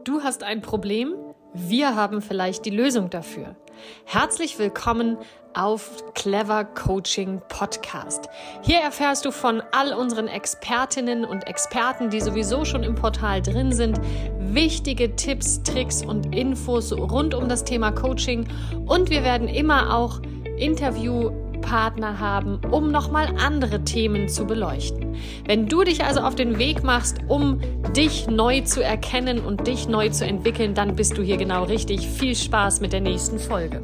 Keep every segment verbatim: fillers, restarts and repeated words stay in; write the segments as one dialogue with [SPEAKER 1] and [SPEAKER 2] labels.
[SPEAKER 1] Du hast ein Problem? Wir haben vielleicht die Lösung dafür. Herzlich willkommen auf Clever Coaching Podcast. Hier erfährst du von all unseren Expertinnen und Experten, die sowieso schon im Portal drin sind, wichtige Tipps, Tricks und Infos rund um das Thema Coaching. Und wir werden immer auch Interviewpartner haben, um nochmal andere Themen zu beleuchten. Wenn du dich also auf den Weg machst, um dich neu zu erkennen und dich neu zu entwickeln, dann bist du hier genau richtig. Viel Spaß mit der nächsten Folge.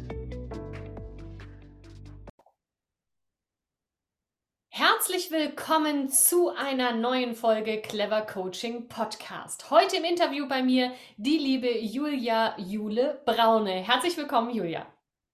[SPEAKER 1] Herzlich willkommen zu einer neuen Folge Clever Coaching Podcast. Heute im Interview bei mir die liebe Julia Jule Braune. Herzlich willkommen, Julia.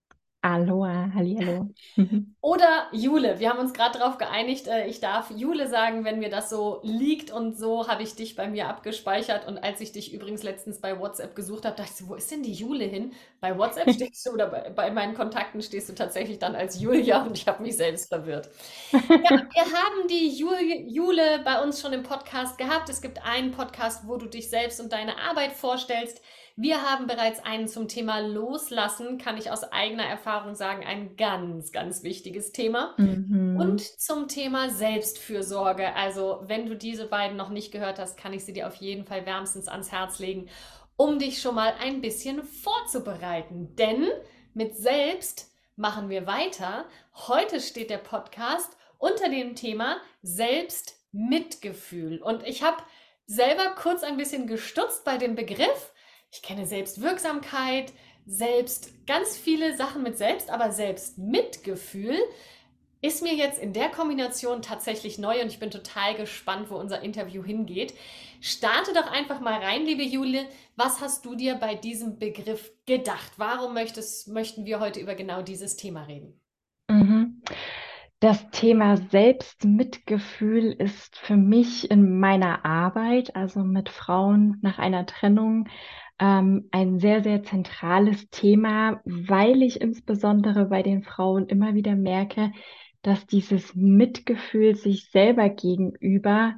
[SPEAKER 2] Aloha, hallihallo.
[SPEAKER 1] Oder Jule. Wir haben uns gerade darauf geeinigt, äh, ich darf Jule sagen, wenn mir das so liegt, und so habe ich dich bei mir abgespeichert. Und als ich dich übrigens letztens bei WhatsApp gesucht habe, dachte ich so, wo ist denn die Jule hin? Bei WhatsApp stehst du oder bei, bei meinen Kontakten stehst du tatsächlich dann als Julia, und ich habe mich selbst verwirrt. Ja, wir haben die Jule, Jule bei uns schon im Podcast gehabt. Es gibt einen Podcast, wo du dich selbst und deine Arbeit vorstellst. Wir haben bereits einen zum Thema Loslassen, kann ich aus eigener Erfahrung sagen, ein ganz, ganz wichtiges Thema. Und
[SPEAKER 2] Mhm.
[SPEAKER 1] zum Thema Selbstfürsorge. Also, wenn du diese beiden noch nicht gehört hast, kann ich sie dir auf jeden Fall wärmstens ans Herz legen, um dich schon mal ein bisschen vorzubereiten. Denn mit Selbst machen wir weiter. Heute steht der Podcast unter dem Thema Selbstmitgefühl. Und ich habe selber kurz ein bisschen gestutzt bei dem Begriff. Ich kenne Selbstwirksamkeit, selbst ganz viele Sachen mit Selbst, aber Selbstmitgefühl ist mir jetzt in der Kombination tatsächlich neu, und ich bin total gespannt, wo unser Interview hingeht. Starte doch einfach mal rein, liebe Jule. Was hast du dir bei diesem Begriff gedacht? Warum möchtest, möchten wir heute über genau dieses Thema reden?
[SPEAKER 2] Mhm. Das Thema Selbstmitgefühl ist für mich in meiner Arbeit, also mit Frauen nach einer Trennung, ähm, ein sehr, sehr zentrales Thema, weil ich insbesondere bei den Frauen immer wieder merke, dass dieses Mitgefühl sich selber gegenüber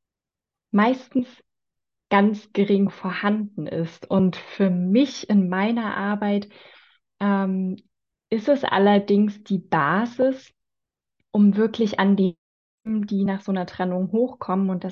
[SPEAKER 2] meistens ganz gering vorhanden ist. Und für mich in meiner Arbeit ähm, ist es allerdings die Basis, um wirklich an die, die nach so einer Trennung hochkommen und das,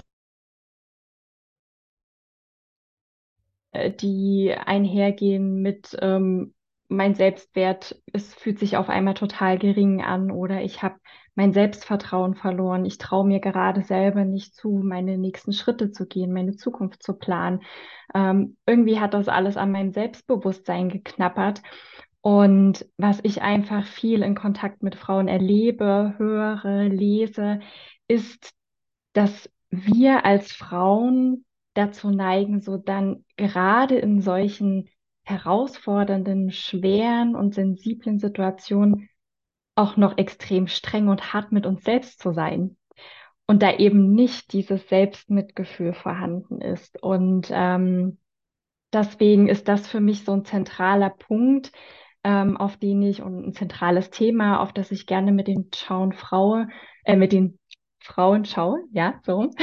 [SPEAKER 2] äh, die einhergehen mit ähm, mein Selbstwert, es fühlt sich auf einmal total gering an, oder ich habe mein Selbstvertrauen verloren. Ich traue mir gerade selber nicht zu, meine nächsten Schritte zu gehen, meine Zukunft zu planen. Ähm, irgendwie hat das alles an meinem Selbstbewusstsein geknappert. Und was ich einfach viel in Kontakt mit Frauen erlebe, höre, lese, ist, dass wir als Frauen dazu neigen, so dann gerade in solchen herausfordernden, schweren und sensiblen Situationen auch noch extrem streng und hart mit uns selbst zu sein. Und da eben nicht dieses Selbstmitgefühl vorhanden ist. Und ähm, deswegen ist das für mich so ein zentraler Punkt, ähm, auf den ich und ein zentrales Thema, auf das ich gerne mit den Schauen Frauen, äh, mit den Frauen schaue, ja, so rum.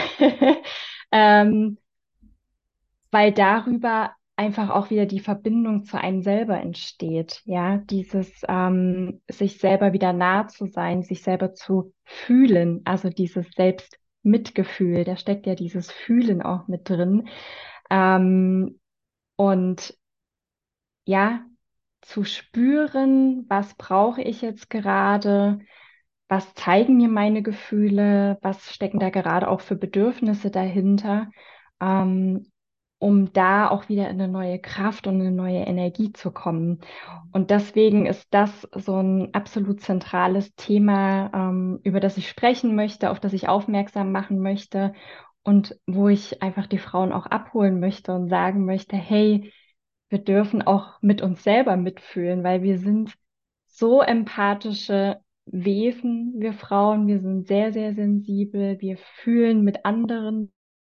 [SPEAKER 2] ähm, Weil darüber einfach auch wieder die Verbindung zu einem selber entsteht, ja, dieses ähm, sich selber wieder nah zu sein, sich selber zu fühlen, also dieses Selbstmitgefühl, da steckt ja dieses Fühlen auch mit drin. Ähm, und ja, zu spüren, was brauche ich jetzt gerade, was zeigen mir meine Gefühle, was stecken da gerade auch für Bedürfnisse dahinter, ähm, um da auch wieder in eine neue Kraft und eine neue Energie zu kommen. Und deswegen ist das so ein absolut zentrales Thema, ähm, über das ich sprechen möchte, auf das ich aufmerksam machen möchte und wo ich einfach die Frauen auch abholen möchte und sagen möchte, hey, wir dürfen auch mit uns selber mitfühlen, weil wir sind so empathische Wesen, wir Frauen, wir sind sehr, sehr sensibel, wir fühlen mit anderen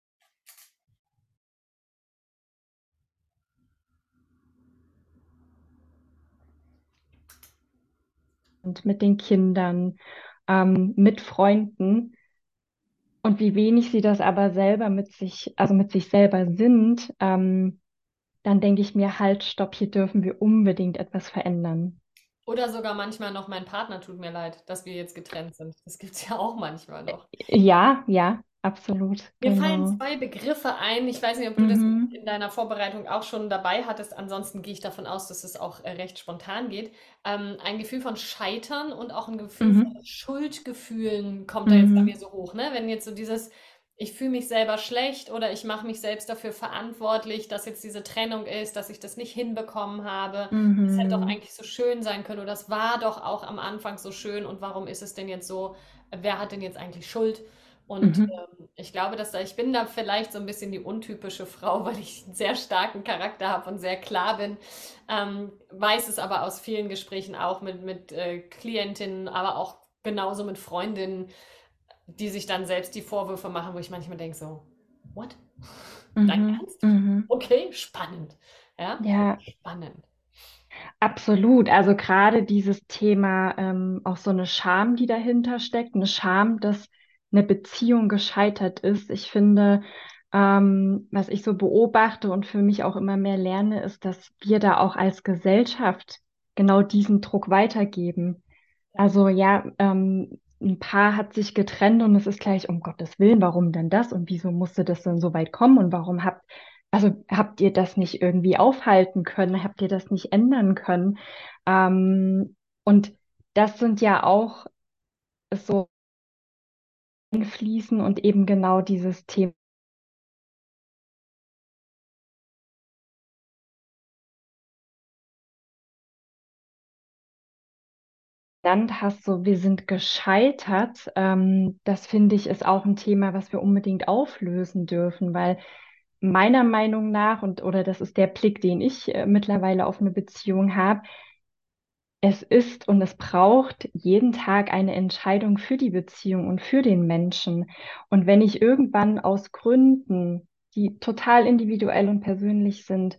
[SPEAKER 2] und mit den Kindern, ähm, mit Freunden. Und wie wenig sie das aber selber mit sich, also mit sich selber sind, ähm, dann denke ich mir, halt, stopp, hier dürfen wir unbedingt etwas verändern.
[SPEAKER 1] Oder sogar manchmal noch, mein Partner tut mir leid, dass wir jetzt getrennt sind. Das gibt es ja auch manchmal noch.
[SPEAKER 2] Ja, ja, absolut,
[SPEAKER 1] Mir fallen
[SPEAKER 2] genau.
[SPEAKER 1] zwei Begriffe ein. Ich weiß nicht, ob du das
[SPEAKER 2] Mhm,
[SPEAKER 1] in deiner Vorbereitung auch schon dabei hattest. Ansonsten gehe ich davon aus, dass es auch äh, recht spontan geht. Ähm, ein Gefühl von Scheitern und auch ein Gefühl von
[SPEAKER 2] mhm,
[SPEAKER 1] Schuldgefühlen kommt da jetzt bei mir
[SPEAKER 2] mhm,
[SPEAKER 1] so hoch, ne? Wenn jetzt so dieses, ich fühle mich selber schlecht oder ich mache mich selbst dafür verantwortlich, dass jetzt diese Trennung ist, dass ich das nicht hinbekommen habe. Es hätte doch
[SPEAKER 2] mhm,
[SPEAKER 1] eigentlich so schön sein können oder es war doch auch am Anfang so schön und warum ist es denn jetzt so? Wer hat denn jetzt eigentlich Schuld? Und
[SPEAKER 2] mhm,
[SPEAKER 1] ähm, ich glaube, dass da, ich bin da vielleicht so ein bisschen die untypische Frau, weil ich einen sehr starken Charakter habe und sehr klar bin. Ähm, weiß es aber aus vielen Gesprächen auch mit, mit äh, Klientinnen, aber auch genauso mit Freundinnen, die sich dann selbst die Vorwürfe machen, wo ich manchmal denke so, what? Dein
[SPEAKER 2] mhm,
[SPEAKER 1] Ernst?
[SPEAKER 2] mhm.
[SPEAKER 1] Okay, spannend. Ja,
[SPEAKER 2] Ja,
[SPEAKER 1] spannend.
[SPEAKER 2] absolut. Also gerade dieses Thema, ähm, auch so eine Scham, die dahinter steckt, eine Scham, dass eine Beziehung gescheitert ist. Ich finde, ähm, was ich so beobachte und für mich auch immer mehr lerne, ist, dass wir da auch als Gesellschaft genau diesen Druck weitergeben.
[SPEAKER 1] Ja.
[SPEAKER 2] Also ja, ähm, ein Paar hat sich getrennt und es ist gleich, um Gottes Willen, warum denn das und wieso musste das denn so weit kommen und warum habt, also habt ihr das nicht irgendwie aufhalten können, habt ihr das nicht ändern können? Ähm, und das sind ja auch so einfließen und eben genau dieses Thema genannt hast, so wir sind gescheitert. Ähm, das finde ich ist auch ein Thema, was wir unbedingt auflösen dürfen, weil meiner Meinung nach, und oder das ist der Blick, den ich äh, mittlerweile auf eine Beziehung habe, es ist und es braucht jeden Tag eine Entscheidung für die Beziehung und für den Menschen. Und wenn ich irgendwann aus Gründen, die total individuell und persönlich sind,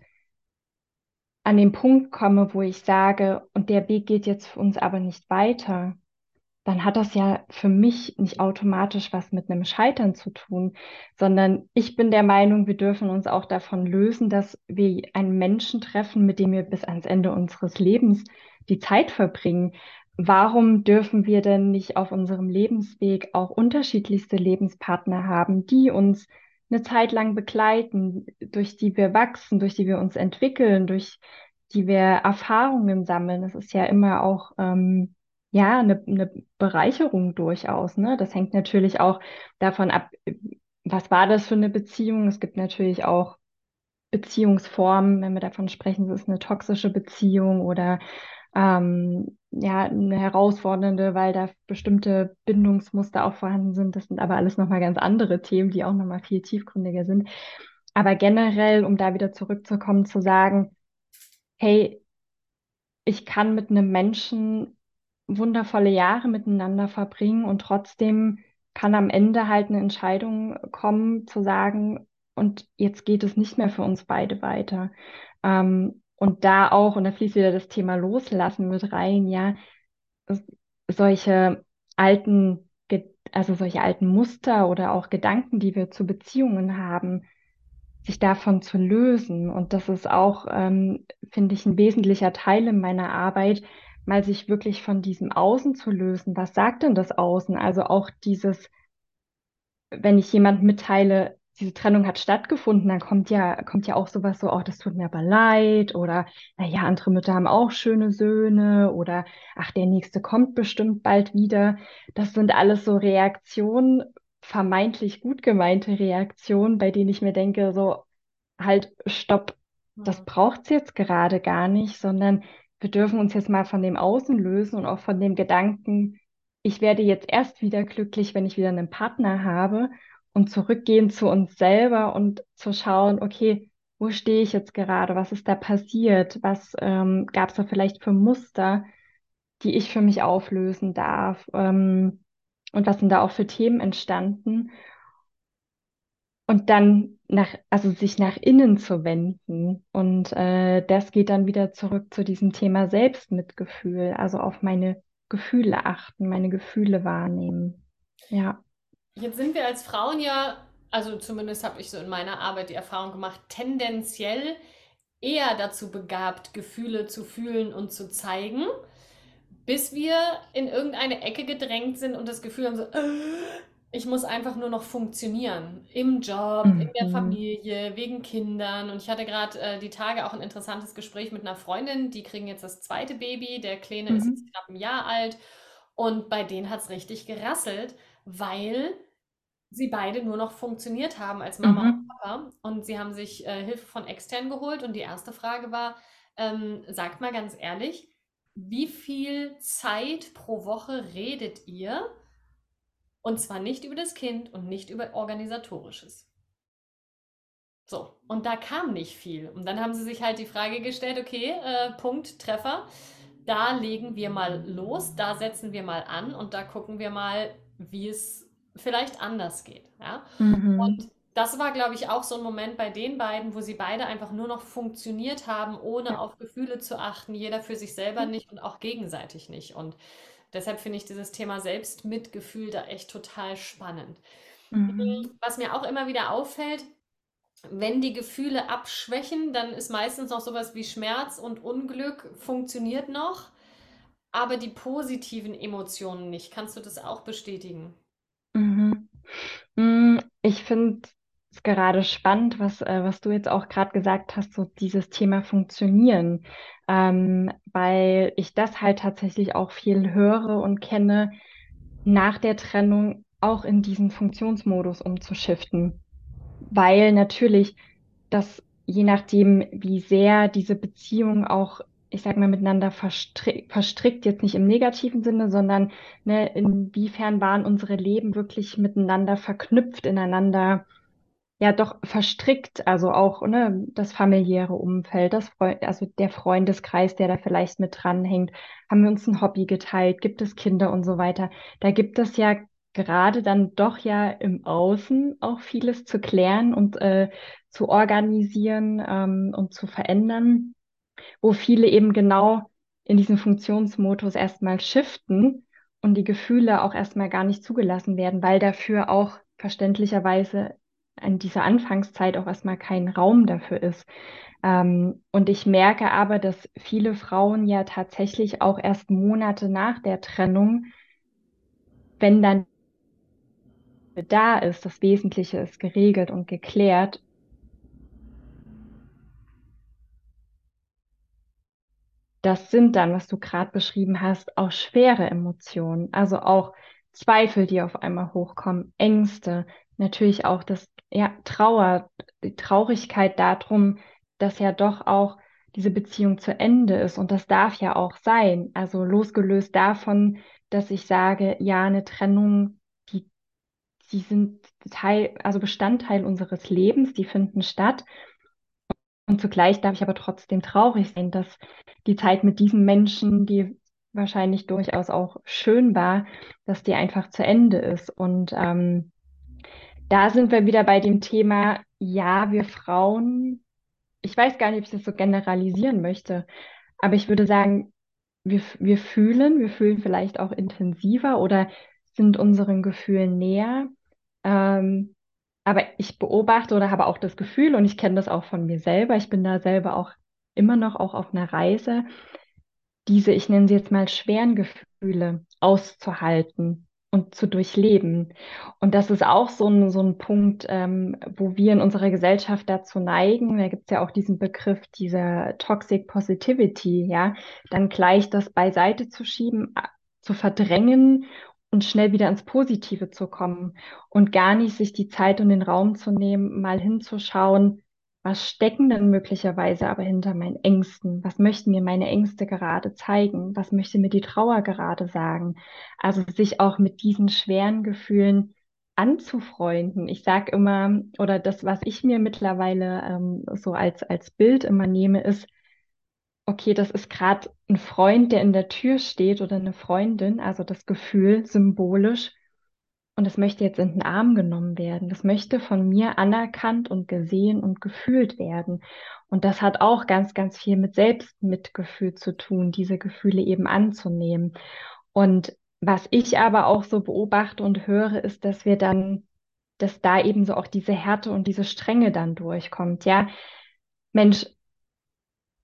[SPEAKER 2] an den Punkt komme, wo ich sage, und der Weg geht jetzt für uns aber nicht weiter, dann hat das ja für mich nicht automatisch was mit einem Scheitern zu tun, sondern ich bin der Meinung, wir dürfen uns auch davon lösen, dass wir einen Menschen treffen, mit dem wir bis ans Ende unseres Lebens die Zeit verbringen. Warum dürfen wir denn nicht auf unserem Lebensweg auch unterschiedlichste Lebenspartner haben, die uns eine Zeit lang begleiten, durch die wir wachsen, durch die wir uns entwickeln, durch die wir Erfahrungen sammeln? Das ist ja immer auch ähm, ja, eine, eine Bereicherung durchaus, ne? Das hängt natürlich auch davon ab, was war das für eine Beziehung? Es gibt natürlich auch Beziehungsformen, wenn wir davon sprechen, es ist eine toxische Beziehung oder ähm, ja, eine herausfordernde, weil da bestimmte Bindungsmuster auch vorhanden sind. Das sind aber alles nochmal ganz andere Themen, die auch nochmal viel tiefgründiger sind. Aber generell, um da wieder zurückzukommen, zu sagen, hey, ich kann mit einem Menschen wundervolle Jahre miteinander verbringen und trotzdem kann am Ende halt eine Entscheidung kommen, zu sagen, und jetzt geht es nicht mehr für uns beide weiter. Ähm, und da auch, und da fließt wieder das Thema Loslassen mit rein, ja, s- solche alten, Ge- also solche alten Muster oder auch Gedanken, die wir zu Beziehungen haben, sich davon zu lösen. Und das ist auch, ähm, finde ich, ein wesentlicher Teil in meiner Arbeit, mal sich wirklich von diesem Außen zu lösen. Was sagt denn das Außen? Also auch dieses, wenn ich jemand mitteile, diese Trennung hat stattgefunden, dann kommt ja, kommt ja auch sowas so, oh, das tut mir aber leid oder, naja, andere Mütter haben auch schöne Söhne oder, ach, der nächste kommt bestimmt bald wieder. Das sind alles so Reaktionen, vermeintlich gut gemeinte Reaktionen, bei denen ich mir denke, so, halt, stopp, das
[SPEAKER 1] Hm.
[SPEAKER 2] braucht's jetzt gerade gar nicht, sondern wir dürfen uns jetzt mal von dem Außen lösen und auch von dem Gedanken, ich werde jetzt erst wieder glücklich, wenn ich wieder einen Partner habe und zurückgehen zu uns selber und zu schauen, okay, wo stehe ich jetzt gerade? Was ist da passiert? Was ähm, gab es da vielleicht für Muster, die ich für mich auflösen darf? Ähm, und was sind da auch für Themen entstanden? Und dann nach, also sich nach innen zu wenden. Und äh, das geht dann wieder zurück zu diesem Thema Selbstmitgefühl, also auf meine Gefühle achten, meine Gefühle wahrnehmen. Ja.
[SPEAKER 1] Jetzt sind wir als Frauen ja, also zumindest habe ich so in meiner Arbeit die Erfahrung gemacht, tendenziell eher dazu begabt, Gefühle zu fühlen und zu zeigen, bis wir in irgendeine Ecke gedrängt sind und das Gefühl haben, so, ich muss einfach nur noch funktionieren. Im Job, in der
[SPEAKER 2] Mhm.
[SPEAKER 1] Familie, wegen Kindern. Und ich hatte gerade äh, die Tage auch ein interessantes Gespräch mit einer Freundin, die kriegen jetzt das zweite Baby. Der Kleine ist jetzt
[SPEAKER 2] Mhm.
[SPEAKER 1] knapp ein Jahr alt. Und bei denen hat es richtig gerasselt, weil sie beide nur noch funktioniert haben als Mama und
[SPEAKER 2] Mhm.
[SPEAKER 1] Papa. Und sie haben sich äh, Hilfe von extern geholt. Und die erste Frage war, ähm, sagt mal ganz ehrlich, wie viel Zeit pro Woche redet ihr? Und zwar nicht über das Kind und nicht über Organisatorisches. So, und da kam nicht viel. Und dann haben sie sich halt die Frage gestellt, okay, äh, Punkt, Treffer, da legen wir mal los, da setzen wir mal an und da gucken wir mal, wie es vielleicht anders geht. Ja?
[SPEAKER 2] Mhm.
[SPEAKER 1] Und das war, glaube ich, auch so ein Moment bei den beiden, wo sie beide einfach nur noch funktioniert haben, ohne
[SPEAKER 2] Ja.
[SPEAKER 1] auf Gefühle zu achten, jeder für sich selber nicht und auch gegenseitig nicht. Und deshalb finde ich dieses Thema Selbstmitgefühl da echt total spannend.
[SPEAKER 2] Mhm.
[SPEAKER 1] Was mir auch immer wieder auffällt, wenn die Gefühle abschwächen, dann ist meistens noch sowas wie Schmerz und Unglück funktioniert noch, aber die positiven Emotionen nicht. Kannst du das auch bestätigen?
[SPEAKER 2] Mhm. Mm, Ich finde es gerade spannend, was, äh, was du jetzt auch gerade gesagt hast, so dieses Thema Funktionieren, ähm, weil ich das halt tatsächlich auch viel höre und kenne, nach der Trennung auch in diesen Funktionsmodus umzuschiften, weil natürlich das, je nachdem, wie sehr diese Beziehung auch, ich sag mal, miteinander verstrickt, verstrickt, jetzt nicht im negativen Sinne, sondern ne, inwiefern waren unsere Leben wirklich miteinander verknüpft, ineinander, ja doch verstrickt, also auch ne, das familiäre Umfeld, das Freu also der Freundeskreis, der da vielleicht mit dranhängt, haben wir uns ein Hobby geteilt, gibt es Kinder und so weiter. Da gibt es ja gerade dann doch ja im Außen auch vieles zu klären und äh, zu organisieren ähm, und zu verändern, wo viele eben genau in diesen Funktionsmodus erstmal shiften und die Gefühle auch erstmal gar nicht zugelassen werden, weil dafür auch verständlicherweise in dieser Anfangszeit auch erstmal kein Raum dafür ist. Ähm, und ich merke aber, dass viele Frauen ja tatsächlich auch erst Monate nach der Trennung, wenn dann da ist, das Wesentliche ist geregelt und geklärt, das sind dann, was du gerade beschrieben hast, auch schwere Emotionen. Also auch Zweifel, die auf einmal hochkommen, Ängste, natürlich auch das, ja, Trauer, die Traurigkeit darum, dass ja doch auch diese Beziehung zu Ende ist. Und das darf ja auch sein. Also losgelöst davon, dass ich sage, ja, eine Trennung, die, die sind Teil, also Bestandteil unseres Lebens, die finden statt. Und zugleich darf ich aber trotzdem traurig sein, dass die Zeit mit diesen Menschen, die wahrscheinlich durchaus auch schön war, dass die einfach zu Ende ist. Und ähm, da sind wir wieder bei dem Thema, ja, wir Frauen, ich weiß gar nicht, ob ich das so generalisieren möchte, aber ich würde sagen, wir, wir fühlen, wir fühlen vielleicht auch intensiver oder sind unseren Gefühlen näher. Ähm, aber ich beobachte oder habe auch das Gefühl, und ich kenne das auch von mir selber, ich bin da selber auch immer noch auch auf einer Reise, diese, ich nenne sie jetzt mal schweren Gefühle auszuhalten und zu durchleben. Und das ist auch so ein, so ein Punkt, ähm, wo wir in unserer Gesellschaft dazu neigen. Da gibt es ja auch diesen Begriff dieser Toxic Positivity, ja, dann gleich das beiseite zu schieben, a- zu verdrängen und schnell wieder ins Positive zu kommen und gar nicht sich die Zeit und den Raum zu nehmen, mal hinzuschauen, was stecken denn möglicherweise aber hinter meinen Ängsten? Was möchten mir meine Ängste gerade zeigen? Was möchte mir die Trauer gerade sagen? Also sich auch mit diesen schweren Gefühlen anzufreunden. Ich sage immer, oder das, was ich mir mittlerweile ähm, so als, als Bild immer nehme, ist, okay, das ist gerade ein Freund, der in der Tür steht oder eine Freundin, also das Gefühl symbolisch. Und das möchte jetzt in den Arm genommen werden. Das möchte von mir anerkannt und gesehen und gefühlt werden. Und das hat auch ganz, ganz viel mit Selbstmitgefühl zu tun, diese Gefühle eben anzunehmen. Und was ich aber auch so beobachte und höre, ist, dass wir dann, dass da eben so auch diese Härte und diese Strenge dann durchkommt. Ja, Mensch,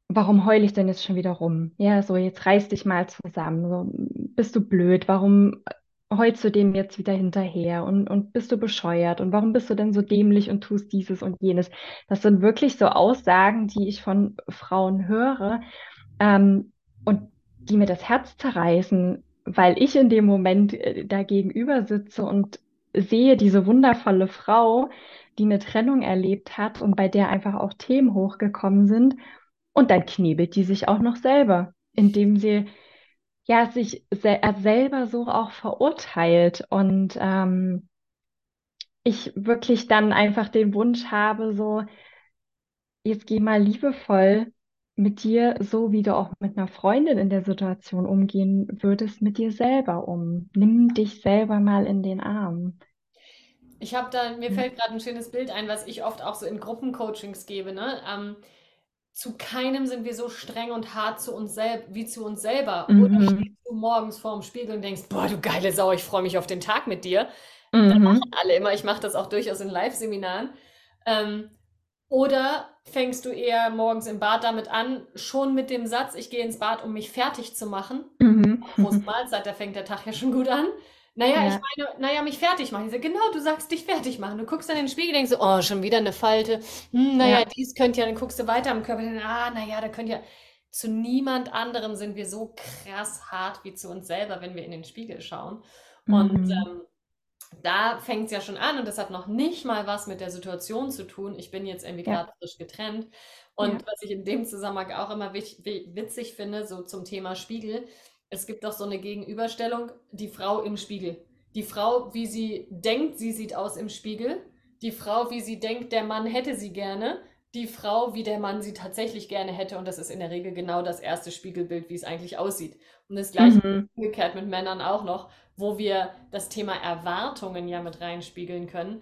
[SPEAKER 2] warum heule ich denn jetzt schon wieder rum? Ja, so, jetzt reiß dich mal zusammen. So, bist du blöd? Warum heulst du dem jetzt wieder hinterher? Und, und bist du bescheuert? Und warum bist du denn so dämlich und tust dieses und jenes? Das sind wirklich so Aussagen, die ich von Frauen höre, ähm, und die mir das Herz zerreißen, weil ich in dem Moment äh, da gegenüber sitze und sehe diese wundervolle Frau, die eine Trennung erlebt hat und bei der einfach auch Themen hochgekommen sind. Und dann knebelt die sich auch noch selber, indem sie ja sich se äh, selber so auch verurteilt. Und ähm, ich wirklich dann einfach den Wunsch habe, so, jetzt geh mal liebevoll mit dir, so wie du auch mit einer Freundin in der Situation umgehen würdest, mit dir selber um. Nimm dich selber mal in den Arm.
[SPEAKER 1] Ich habe da, mir
[SPEAKER 2] Ja.
[SPEAKER 1] fällt gerade ein schönes Bild ein, was ich oft auch so in Gruppencoachings gebe, ne? Ähm, zu keinem sind wir so streng und hart zu uns selbst wie zu uns selber. Oder
[SPEAKER 2] Mhm.
[SPEAKER 1] stehst du morgens vorm Spiegel und denkst, boah, du geile Sau, ich freue mich auf den Tag mit dir. Da lachen
[SPEAKER 2] Mhm.
[SPEAKER 1] alle immer. Ich mache das auch durchaus in Live-Seminaren. Ähm, oder fängst du eher morgens im Bad damit an, schon mit dem Satz, ich gehe ins Bad, um mich fertig zu machen.
[SPEAKER 2] Mhm.
[SPEAKER 1] Prost Mahlzeit, da fängt der Tag ja schon gut an. Naja, ich
[SPEAKER 2] Ja.
[SPEAKER 1] meine, naja, mich fertig machen. Ich sage, genau, du sagst dich fertig machen. Du guckst dann in den Spiegel, denkst so, oh, schon wieder eine Falte. Hm, naja,
[SPEAKER 2] Ja.
[SPEAKER 1] dies könnte ja, dann guckst du weiter am Körper, dann, ah, naja, da könnte ja. Zu niemand anderem sind wir so krass hart wie zu uns selber, wenn wir in den Spiegel schauen. Und
[SPEAKER 2] Mhm.
[SPEAKER 1] ähm, da fängt es ja schon an und das hat noch nicht mal was mit der Situation zu tun. Ich bin jetzt irgendwie
[SPEAKER 2] Ja.
[SPEAKER 1] gerade frisch getrennt.
[SPEAKER 2] Ja.
[SPEAKER 1] Und was ich in dem Zusammenhang auch immer wich- wi- witzig finde, so zum Thema Spiegel, es gibt doch so eine Gegenüberstellung, die Frau im Spiegel. Die Frau, wie sie denkt, sie sieht aus im Spiegel. Die Frau, wie sie denkt, der Mann hätte sie gerne. Die Frau, wie der Mann sie tatsächlich gerne hätte. Und das ist in der Regel genau das erste Spiegelbild, wie es eigentlich aussieht. Und das gleiche
[SPEAKER 2] Mhm.
[SPEAKER 1] umgekehrt mit Männern auch noch, wo wir das Thema Erwartungen ja mit reinspiegeln können.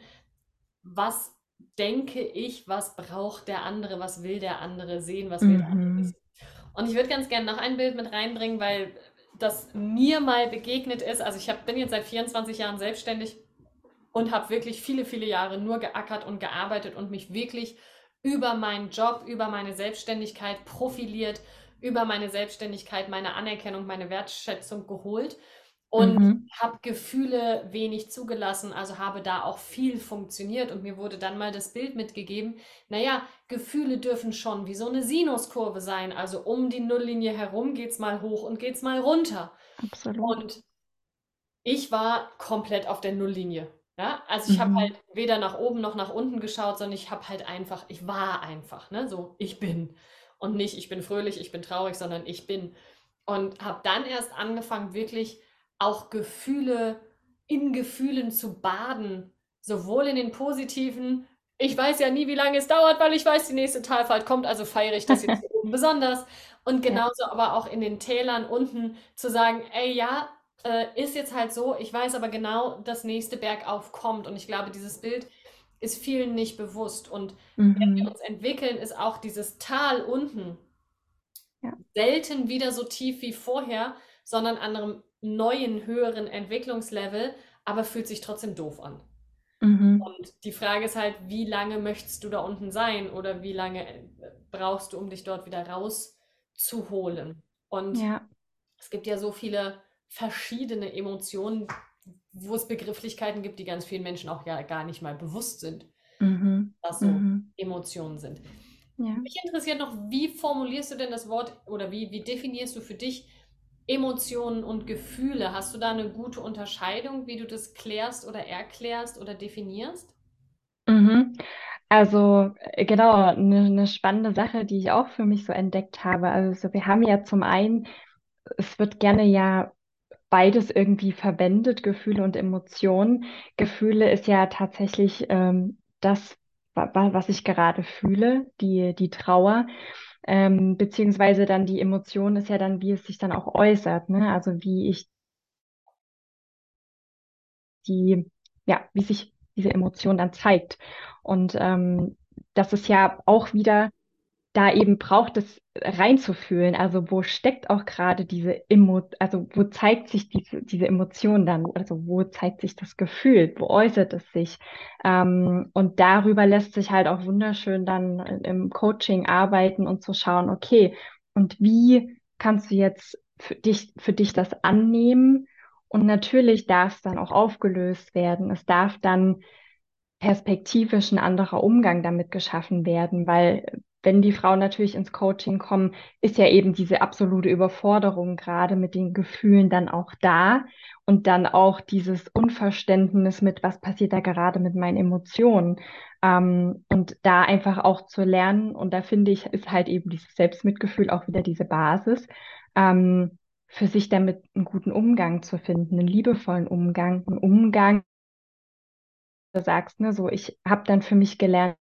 [SPEAKER 1] Was denke ich, was braucht der andere, was will der andere sehen, was will der andere
[SPEAKER 2] Mhm.
[SPEAKER 1] wissen? Und ich würde ganz gerne noch ein Bild mit reinbringen, weil das mir mal begegnet ist. Also ich hab, bin jetzt seit vierundzwanzig Jahren selbstständig und habe wirklich viele, viele Jahre nur geackert und gearbeitet und mich wirklich über meinen Job, über meine Selbstständigkeit profiliert, über meine Selbstständigkeit meine Anerkennung, meine Wertschätzung geholt und
[SPEAKER 2] Mhm.
[SPEAKER 1] habe Gefühle wenig zugelassen, also habe da auch viel funktioniert und mir wurde dann mal das Bild mitgegeben, naja, Gefühle dürfen schon wie so eine Sinuskurve sein, also um die Nulllinie herum geht's mal hoch und geht's mal runter.
[SPEAKER 2] Absolut.
[SPEAKER 1] Und ich war komplett auf der Nulllinie. Ja, also ich habe halt
[SPEAKER 2] Mhm.
[SPEAKER 1] weder nach oben noch nach unten geschaut, sondern ich habe halt einfach, ich war einfach, ne, so ich bin und nicht ich bin fröhlich, ich bin traurig, sondern ich bin und habe dann erst angefangen, wirklich auch Gefühle in Gefühlen zu baden, sowohl in den positiven, ich weiß ja nie, wie lange es dauert, weil ich weiß, die nächste Talfahrt kommt, also feiere ich das jetzt hier oben besonders und
[SPEAKER 2] Ja.
[SPEAKER 1] genauso aber auch in den Tälern unten zu sagen, ey ja, äh, ist jetzt halt so, ich weiß aber genau, das nächste Bergauf kommt. Und ich glaube, dieses Bild ist vielen nicht bewusst. Und wenn wir
[SPEAKER 2] Mhm.
[SPEAKER 1] uns entwickeln, ist auch dieses Tal unten
[SPEAKER 2] Ja.
[SPEAKER 1] selten wieder so tief wie vorher, sondern an einem neuen, höheren Entwicklungslevel, aber fühlt sich trotzdem doof an.
[SPEAKER 2] Mhm.
[SPEAKER 1] Und die Frage ist halt, wie lange möchtest du da unten sein oder wie lange äh, brauchst du, um dich dort wieder rauszuholen? Und
[SPEAKER 2] Ja.
[SPEAKER 1] es gibt ja so viele verschiedene Emotionen, wo es Begrifflichkeiten gibt, die ganz vielen Menschen auch ja gar nicht mal bewusst sind,
[SPEAKER 2] Mhm.
[SPEAKER 1] was so
[SPEAKER 2] Mhm.
[SPEAKER 1] Emotionen sind.
[SPEAKER 2] Ja.
[SPEAKER 1] Mich interessiert noch, wie formulierst du denn das Wort oder wie, wie definierst du für dich Emotionen und Gefühle? Hast du da eine gute Unterscheidung, wie du das klärst oder erklärst oder definierst?
[SPEAKER 2] Mhm. Also äh, genau, eine, eine spannende Sache, die ich auch für mich so entdeckt habe. Also wir haben ja zum einen, es wird gerne ja beides irgendwie verwendet, Gefühle und Emotionen. Gefühle ist ja tatsächlich ähm, das, wa- wa- was ich gerade fühle, die, die Trauer. Ähm, beziehungsweise dann die Emotion ist ja dann, wie es sich dann auch äußert, ne? Also wie ich die, ja, wie sich diese Emotion dann zeigt. Und ähm, das ist ja auch wieder da eben braucht es reinzufühlen. Also wo steckt auch gerade diese Emo, also wo zeigt sich diese, diese Emotion dann? Also wo zeigt sich das Gefühl? Wo äußert es sich? Ähm, und darüber lässt sich halt auch wunderschön dann im Coaching arbeiten und zu schauen, okay, und wie kannst du jetzt für dich, für dich das annehmen? Und natürlich darf es dann auch aufgelöst werden. Es darf dann perspektivisch ein anderer Umgang damit geschaffen werden, weil wenn die Frauen natürlich ins Coaching kommen, ist ja eben diese absolute Überforderung gerade mit den Gefühlen dann auch da und dann auch dieses Unverständnis mit, was passiert da gerade mit meinen Emotionen. Ähm, und da einfach auch zu lernen, und da finde ich, ist halt eben dieses Selbstmitgefühl auch wieder diese Basis, ähm, für sich damit einen guten Umgang zu finden, einen liebevollen Umgang, einen Umgang, du sagst, ne, so ich habe dann für mich gelernt,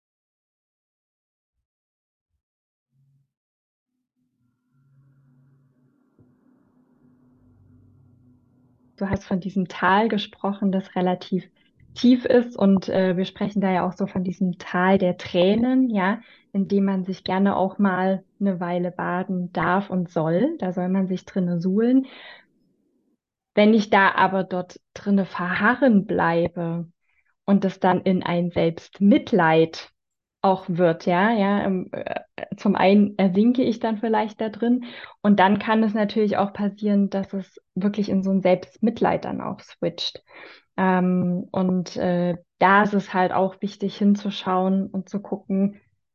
[SPEAKER 2] du hast von diesem Tal gesprochen, das relativ tief ist und äh, wir sprechen da ja auch so von diesem Tal der Tränen, ja, in dem man sich gerne auch mal eine Weile baden darf und soll. Da soll man sich drinne suhlen. Wenn ich da aber dort drinne verharren bleibe und es dann in ein Selbstmitleid auch wird, ja, ja, ähm, äh, zum einen ersinke ich dann vielleicht da drin und dann kann es natürlich auch passieren, dass es wirklich in so ein Selbstmitleid dann auch switcht. Ähm, und äh, da ist es halt auch wichtig hinzuschauen und zu gucken,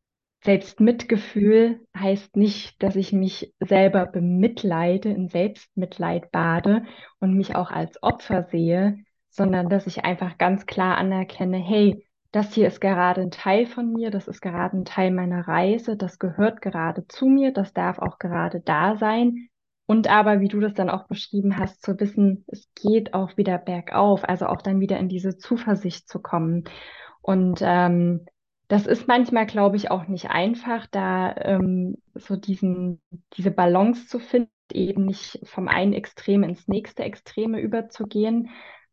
[SPEAKER 2] Selbstmitgefühl heißt nicht, dass ich mich selber bemitleide, in Selbstmitleid bade und mich auch als Opfer sehe, sondern dass ich einfach ganz klar anerkenne, hey, das hier ist gerade ein Teil von mir, das ist gerade ein Teil meiner Reise, das gehört gerade zu mir, das darf auch gerade da sein. Und aber, wie du das dann auch beschrieben hast, zu wissen, es geht auch wieder bergauf, also auch dann wieder in diese Zuversicht zu kommen. Und ähm, das ist manchmal, glaube ich, auch nicht einfach, da ähm, so diesen, diese Balance zu finden, eben nicht vom einen Extrem ins nächste Extreme überzugehen,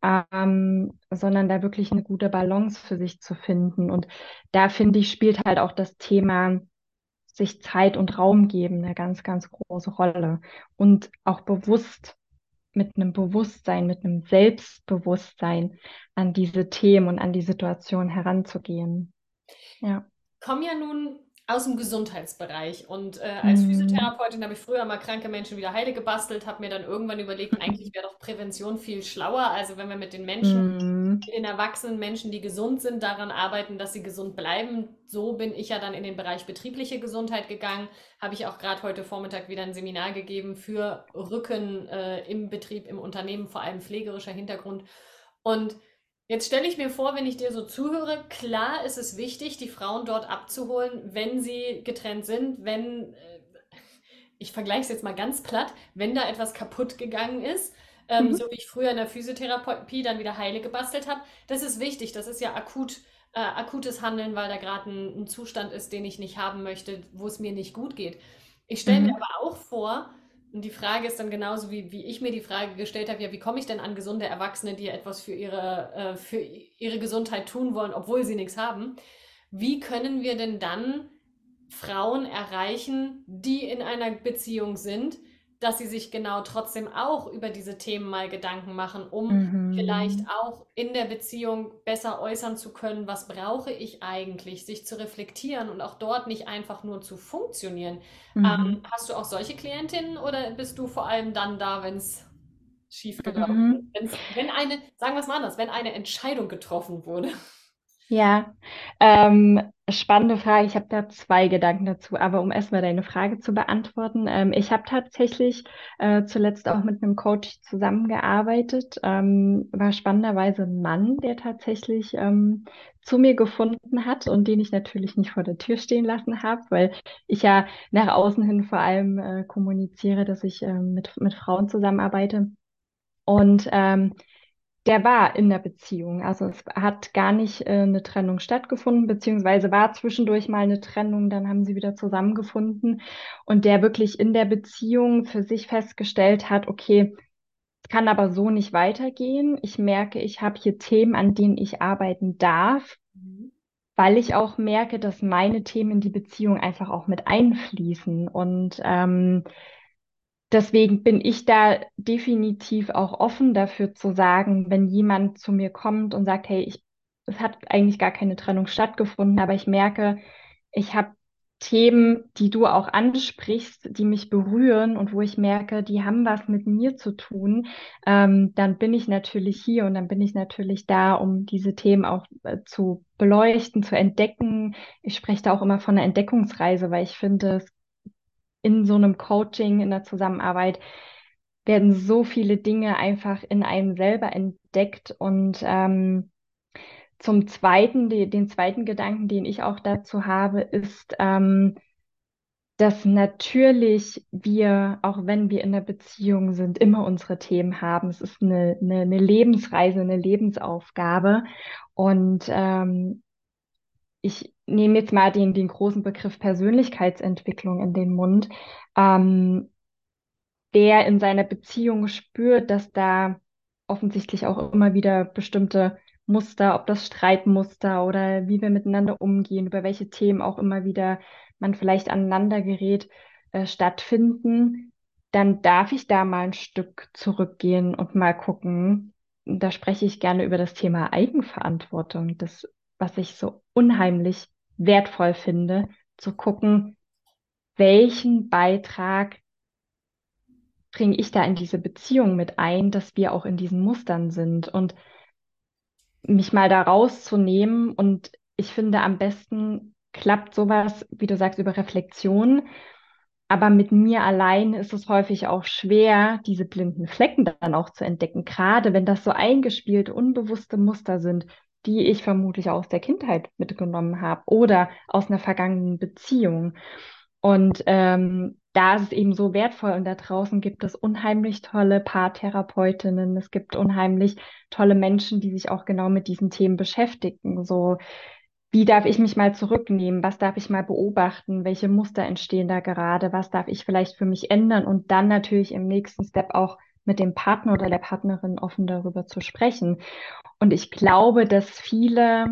[SPEAKER 2] ähm, sondern da wirklich eine gute Balance für sich zu finden. Und da finde ich, spielt halt auch das Thema sich Zeit und Raum geben eine ganz, ganz große Rolle. Und auch bewusst mit einem Bewusstsein, mit einem Selbstbewusstsein an diese Themen und an die Situation heranzugehen. Ja.
[SPEAKER 1] Komme ja nun aus dem Gesundheitsbereich und äh, als
[SPEAKER 2] Mhm.
[SPEAKER 1] Physiotherapeutin habe ich früher mal kranke Menschen wieder heile gebastelt, habe mir dann irgendwann überlegt, eigentlich wäre doch Prävention viel schlauer. Also wenn wir mit den Menschen,
[SPEAKER 2] Mhm.
[SPEAKER 1] mit den erwachsenen Menschen, die gesund sind, daran arbeiten, dass sie gesund bleiben. So bin ich ja dann in den Bereich betriebliche Gesundheit gegangen. Habe ich auch gerade heute Vormittag wieder ein Seminar gegeben für Rücken äh, im Betrieb, im Unternehmen, vor allem pflegerischer Hintergrund. Und jetzt stelle ich mir vor, wenn ich dir so zuhöre, klar ist es wichtig, die Frauen dort abzuholen, wenn sie getrennt sind, wenn, äh, ich vergleiche es jetzt mal ganz platt, wenn da etwas kaputt gegangen ist, ähm,
[SPEAKER 2] Mhm.
[SPEAKER 1] so wie ich früher in der Physiotherapie dann wieder heile gebastelt habe. Das ist wichtig, das ist ja akut, äh, akutes Handeln, weil da gerade ein, ein Zustand ist, den ich nicht haben möchte, wo es mir nicht gut geht. Ich stelle mir
[SPEAKER 2] Mhm.
[SPEAKER 1] aber auch vor, und die Frage ist dann genauso, wie, wie ich mir die Frage gestellt habe, ja, wie komme ich denn an gesunde Erwachsene, die etwas für ihre, äh, für ihre Gesundheit tun wollen, obwohl sie nichts haben? Wie können wir denn dann Frauen erreichen, die in einer Beziehung sind, dass sie sich genau trotzdem auch über diese Themen mal Gedanken machen, um vielleicht
[SPEAKER 2] Mhm.
[SPEAKER 1] auch in der Beziehung besser äußern zu können, was brauche ich eigentlich, sich zu reflektieren und auch dort nicht einfach nur zu funktionieren. Ähm,
[SPEAKER 2] Mhm.
[SPEAKER 1] hast du auch solche Klientinnen oder bist du vor allem dann da, wenn es schief gelaufen ist?
[SPEAKER 2] Mhm.
[SPEAKER 1] Wenn's, wenn eine, sagen wir es mal anders, wenn eine Entscheidung getroffen wurde.
[SPEAKER 2] Ja, ähm, spannende Frage. Ich habe da zwei Gedanken dazu, aber um erstmal deine Frage zu beantworten, ähm, ich habe tatsächlich äh, zuletzt auch mit einem Coach zusammengearbeitet, ähm, war spannenderweise ein Mann, der tatsächlich ähm, zu mir gefunden hat und den ich natürlich nicht vor der Tür stehen lassen habe, weil ich ja nach außen hin vor allem äh, kommuniziere, dass ich ähm, mit, mit Frauen zusammenarbeite. Und ähm, der war in der Beziehung. Also es hat gar nicht äh, eine Trennung stattgefunden, beziehungsweise war zwischendurch mal eine Trennung, dann haben sie wieder zusammengefunden. Und der wirklich in der Beziehung für sich festgestellt hat, okay, es kann aber so nicht weitergehen. Ich merke, ich habe hier Themen, an denen ich arbeiten darf.
[SPEAKER 1] Mhm.
[SPEAKER 2] weil ich auch merke, dass meine Themen in die Beziehung einfach auch mit einfließen. Und ähm, deswegen bin ich da definitiv auch offen dafür zu sagen, wenn jemand zu mir kommt und sagt, hey, ich, es hat eigentlich gar keine Trennung stattgefunden, aber ich merke, ich habe Themen, die du auch ansprichst, die mich berühren und wo ich merke, die haben was mit mir zu tun, ähm, dann bin ich natürlich hier und dann bin ich natürlich da, um diese Themen auch äh, zu beleuchten, zu entdecken. Ich spreche da auch immer von einer Entdeckungsreise, weil ich finde, es in so einem Coaching, in der Zusammenarbeit werden so viele Dinge einfach in einem selber entdeckt. Und ähm, zum Zweiten, die, den zweiten Gedanken, den ich auch dazu habe, ist, ähm, dass natürlich wir, auch wenn wir in der Beziehung sind, immer unsere Themen haben. Es ist eine, eine, eine Lebensreise, eine Lebensaufgabe. Und ähm, ich nehme jetzt mal den, den großen Begriff Persönlichkeitsentwicklung in den Mund. Ähm, der in seiner Beziehung spürt, dass da offensichtlich auch immer wieder bestimmte Muster, ob das Streitmuster oder wie wir miteinander umgehen, über welche Themen auch immer wieder man vielleicht aneinander gerät, äh, stattfinden, dann darf ich da mal ein Stück zurückgehen und mal gucken. Da spreche ich gerne über das Thema Eigenverantwortung, das, was ich so unheimlich wertvoll finde, zu gucken, welchen Beitrag bringe ich da in diese Beziehung mit ein, dass wir auch in diesen Mustern sind und mich mal da rauszunehmen. Und ich finde, am besten klappt sowas, wie du sagst, über Reflexion. Aber mit mir allein ist es häufig auch schwer, diese blinden Flecken dann auch zu entdecken, gerade wenn das so eingespielte, unbewusste Muster sind, die ich vermutlich aus der Kindheit mitgenommen habe oder aus einer vergangenen Beziehung. Und ähm, da ist es eben so wertvoll und da draußen gibt es unheimlich tolle Paartherapeutinnen, es gibt unheimlich tolle Menschen, die sich auch genau mit diesen Themen beschäftigen. So, wie darf ich mich mal zurücknehmen? Was darf ich mal beobachten? Welche Muster entstehen da gerade? Was darf ich vielleicht für mich ändern? Und dann natürlich im nächsten Step auch mit dem Partner oder der Partnerin offen darüber zu sprechen. Und ich glaube, dass viele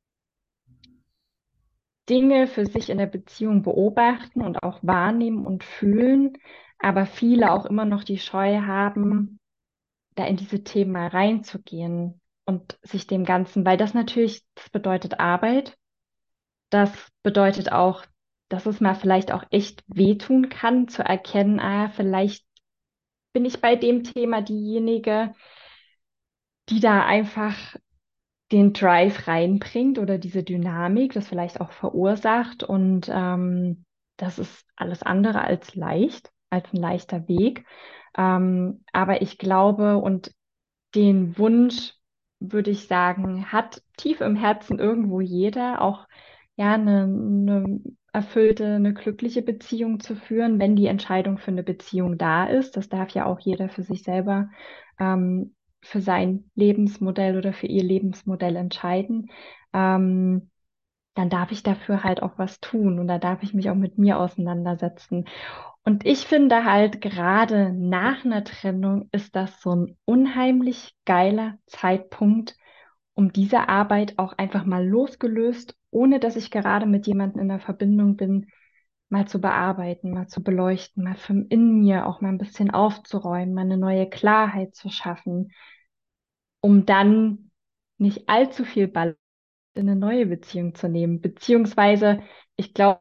[SPEAKER 2] Dinge für sich in der Beziehung beobachten und auch wahrnehmen und fühlen, aber viele auch immer noch die Scheu haben, da in diese Themen mal reinzugehen und sich dem Ganzen, weil das natürlich, das bedeutet Arbeit, das bedeutet auch, dass es mal vielleicht auch echt wehtun kann, zu erkennen, ah, vielleicht bin ich bei dem Thema diejenige, die da einfach den Drive reinbringt oder diese Dynamik, das vielleicht auch verursacht. Und ähm, das ist alles andere als leicht, als ein leichter Weg. Ähm, aber ich glaube und den Wunsch, würde ich sagen, hat tief im Herzen irgendwo jeder, auch ja, eine, eine erfüllte, eine glückliche Beziehung zu führen, wenn die Entscheidung für eine Beziehung da ist. Das darf ja auch jeder für sich selber, ähm, für sein Lebensmodell oder für ihr Lebensmodell entscheiden. Ähm, dann darf ich dafür halt auch was tun und da darf ich mich auch mit mir auseinandersetzen. Und ich finde halt gerade nach einer Trennung ist das so ein unheimlich geiler Zeitpunkt, um diese Arbeit auch einfach mal losgelöst, ohne dass ich gerade mit jemandem in der Verbindung bin, mal zu bearbeiten, mal zu beleuchten, mal für in mir auch mal ein bisschen aufzuräumen, mal eine neue Klarheit zu schaffen, um dann nicht allzu viel Ball in eine neue Beziehung zu nehmen. Beziehungsweise, ich glaube,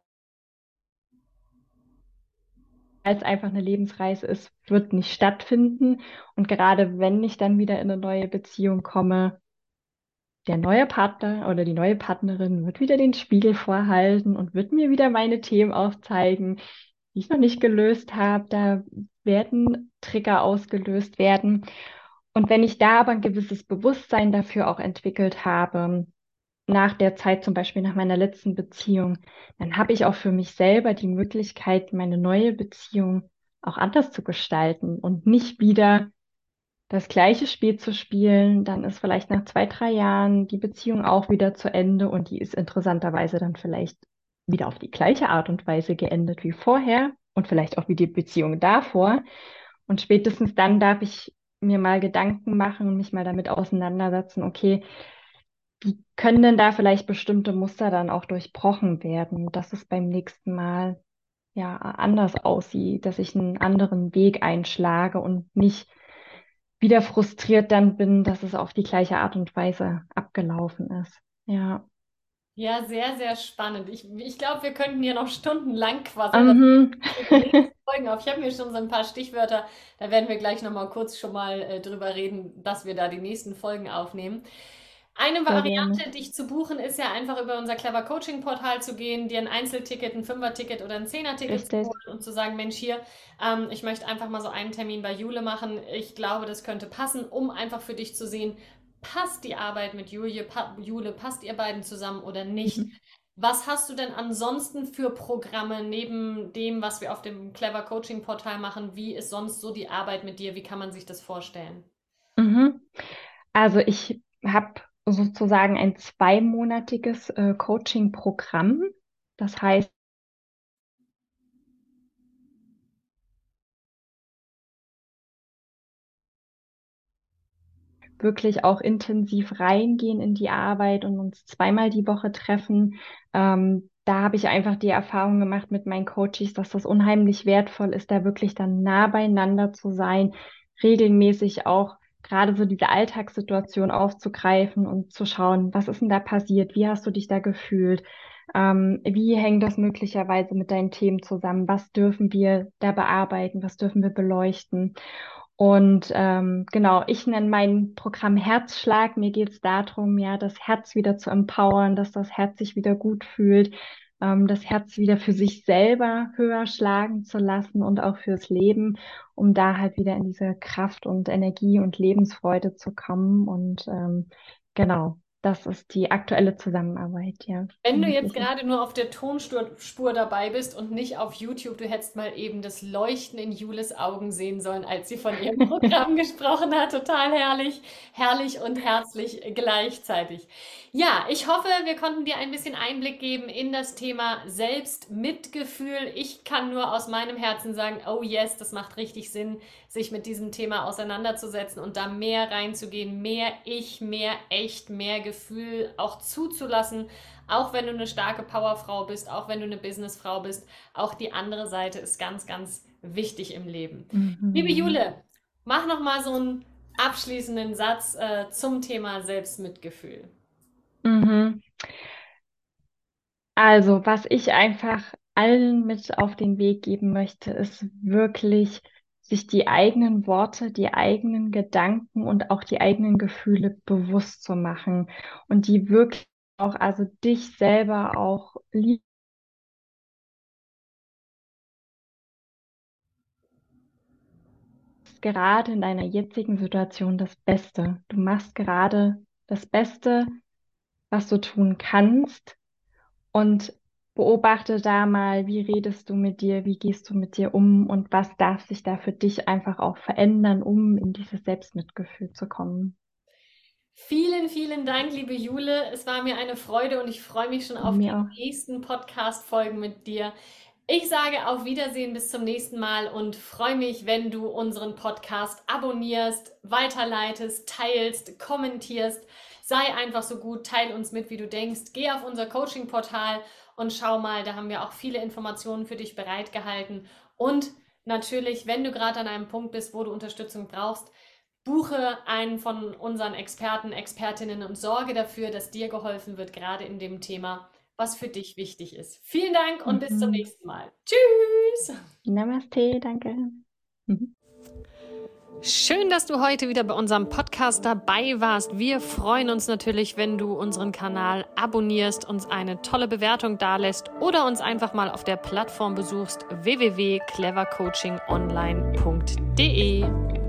[SPEAKER 2] als einfach eine Lebensreise ist, wird nicht stattfinden. Und gerade wenn ich dann wieder in eine neue Beziehung komme, der neue Partner oder die neue Partnerin wird wieder den Spiegel vorhalten und wird mir wieder meine Themen aufzeigen, die ich noch nicht gelöst habe. Da werden Trigger ausgelöst werden. Und wenn ich da aber ein gewisses Bewusstsein dafür auch entwickelt habe, nach der Zeit, zum Beispiel nach meiner letzten Beziehung, dann habe ich auch für mich selber die Möglichkeit, meine neue Beziehung auch anders zu gestalten und nicht wieder das gleiche Spiel zu spielen. Dann ist vielleicht nach zwei, drei Jahren die Beziehung auch wieder zu Ende und die ist interessanterweise dann vielleicht wieder auf die gleiche Art und Weise geendet wie vorher und vielleicht auch wie die Beziehung davor. Und spätestens dann darf ich mir mal Gedanken machen und mich mal damit auseinandersetzen, okay, wie können denn da vielleicht bestimmte Muster dann auch durchbrochen werden, dass es beim nächsten Mal ja anders aussieht, dass ich einen anderen Weg einschlage und nicht wieder frustriert dann bin, dass es auf die gleiche Art und Weise abgelaufen ist. Ja.
[SPEAKER 1] Ja, sehr, sehr spannend. Ich, ich glaube, wir könnten hier noch stundenlang quasseln. Das
[SPEAKER 2] Mhm.
[SPEAKER 1] für die nächsten Folgen auf. Ich habe mir schon so ein paar Stichwörter, da werden wir gleich nochmal kurz schon mal äh, drüber reden, dass wir da die nächsten Folgen aufnehmen. Eine
[SPEAKER 2] Sehr gerne.
[SPEAKER 1] Variante, dich zu buchen, ist ja einfach über unser Clever Coaching Portal zu gehen, dir ein Einzelticket, ein Fünfer-Ticket oder ein Zehner-Ticket zu
[SPEAKER 2] Richtig.
[SPEAKER 1] holen und zu sagen, Mensch, hier, ähm, ich möchte einfach mal so einen Termin bei Jule machen. Ich glaube, das könnte passen, um einfach für dich zu sehen, passt die Arbeit mit Julie, pa Jule, passt ihr beiden zusammen oder nicht?
[SPEAKER 2] Mhm.
[SPEAKER 1] Was hast du denn ansonsten für Programme neben dem, was wir auf dem Clever Coaching Portal machen? Wie ist sonst so die Arbeit mit dir? Wie kann man sich das vorstellen?
[SPEAKER 2] Mhm. Also ich habe sozusagen ein zweimonatiges äh, Coaching-Programm. Das heißt, wirklich auch intensiv reingehen in die Arbeit und uns zweimal die Woche treffen. Ähm, da habe ich einfach die Erfahrung gemacht mit meinen Coaches, dass das unheimlich wertvoll ist, da wirklich dann nah beieinander zu sein, regelmäßig auch gerade so diese Alltagssituation aufzugreifen und zu schauen, was ist denn da passiert? Wie hast du dich da gefühlt? Ähm, wie hängt das möglicherweise mit deinen Themen zusammen? Was dürfen wir da bearbeiten? Was dürfen wir beleuchten? Und ähm, genau, ich nenne mein Programm Herzschlag. Mir geht es darum, ja, das Herz wieder zu empowern, dass das Herz sich wieder gut fühlt, ähm, das Herz wieder für sich selber höher schlagen zu lassen und auch fürs Leben, um da halt wieder in diese Kraft und Energie und Lebensfreude zu kommen. Und ähm, genau, das ist die aktuelle Zusammenarbeit, ja,
[SPEAKER 1] Wenn du jetzt
[SPEAKER 2] monatliche.
[SPEAKER 1] gerade nur auf der Tonspur Spur dabei bist und nicht auf YouTube, du hättest mal eben das Leuchten in Jules Augen sehen sollen, als sie von ihrem Programm gesprochen hat. Total herrlich, herrlich und herzlich gleichzeitig. Ja, ich hoffe, wir konnten dir ein bisschen Einblick geben in das Thema Selbstmitgefühl. Ich kann nur aus meinem Herzen sagen, oh yes, das macht richtig Sinn, sich mit diesem Thema auseinanderzusetzen und da mehr reinzugehen, mehr Ich, mehr echt, mehr Gefühl auch zuzulassen. Auch wenn du eine starke Powerfrau bist, auch wenn du eine Businessfrau bist, auch die andere Seite ist ganz, ganz wichtig im Leben. Liebe
[SPEAKER 2] Mhm.
[SPEAKER 1] Jule, mach noch mal so einen abschließenden Satz äh, zum Thema Selbstmitgefühl.
[SPEAKER 2] Mhm. Also, was ich einfach allen mit auf den Weg geben möchte, ist wirklich, sich die eigenen Worte, die eigenen Gedanken und auch die eigenen Gefühle bewusst zu machen und die wirklich auch, also dich selber auch lieb, gerade in deiner jetzigen Situation das Beste. Du machst gerade das Beste, was du tun kannst. Und beobachte da mal, wie redest du mit dir, wie gehst du mit dir um und was darf sich da für dich einfach auch verändern, um in dieses Selbstmitgefühl zu kommen.
[SPEAKER 1] Vielen, vielen Dank, liebe Jule. Es war mir eine Freude und ich freue mich schon auf
[SPEAKER 2] Mir
[SPEAKER 1] die
[SPEAKER 2] auch.
[SPEAKER 1] nächsten Podcast-Folgen mit dir. Ich sage auf Wiedersehen bis zum nächsten Mal und freue mich, wenn du unseren Podcast abonnierst, weiterleitest, teilst, kommentierst. Sei einfach so gut, teil uns mit, wie du denkst. Geh auf unser Coaching-Portal und schau mal, da haben wir auch viele Informationen für dich bereitgehalten. Und natürlich, wenn du gerade an einem Punkt bist, wo du Unterstützung brauchst, buche einen von unseren Experten, Expertinnen und sorge dafür, dass dir geholfen wird, gerade in dem Thema, was für dich wichtig ist. Vielen Dank und bis zum
[SPEAKER 2] Mhm.
[SPEAKER 1] nächsten Mal. Tschüss!
[SPEAKER 2] Namaste, danke. Mhm.
[SPEAKER 1] Schön, dass du heute wieder bei unserem Podcast dabei warst. Wir freuen uns natürlich, wenn du unseren Kanal abonnierst, uns eine tolle Bewertung dalässt oder uns einfach mal auf der Plattform besuchst w w w punkt clever coaching online punkt de.